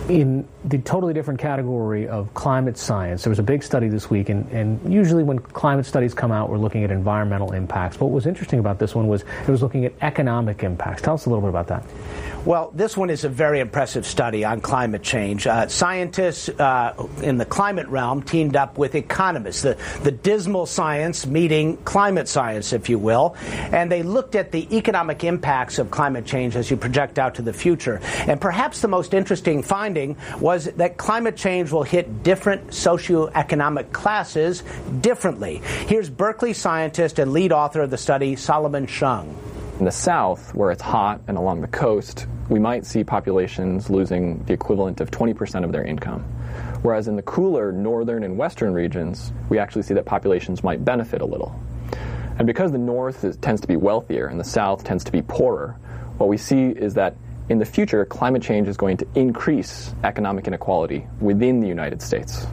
In the totally different category of climate science, there was a big study this week, and usually when climate studies come out, we're looking at environmental impacts. But what was interesting about this one was it was looking at economic impacts. Tell us a little bit about that. Well, this one is a very impressive study on climate change. Scientists in the climate realm teamed up with economists, the dismal science meeting climate science, if you will, and they looked at the economic impacts of climate change as you project out to the future. And perhaps the most interesting finding was that climate change will hit different socioeconomic classes differently. Here's Berkeley scientist and lead author of the study, Solomon Shung. In the south, where it's hot and along the coast, we might see populations losing the equivalent of 20% of their income. Whereas in the cooler northern and western regions, we actually see that populations might benefit a little. And because the north tends to be wealthier and the south tends to be poorer, what we see is that in the future, climate change is going to increase economic inequality within the United States.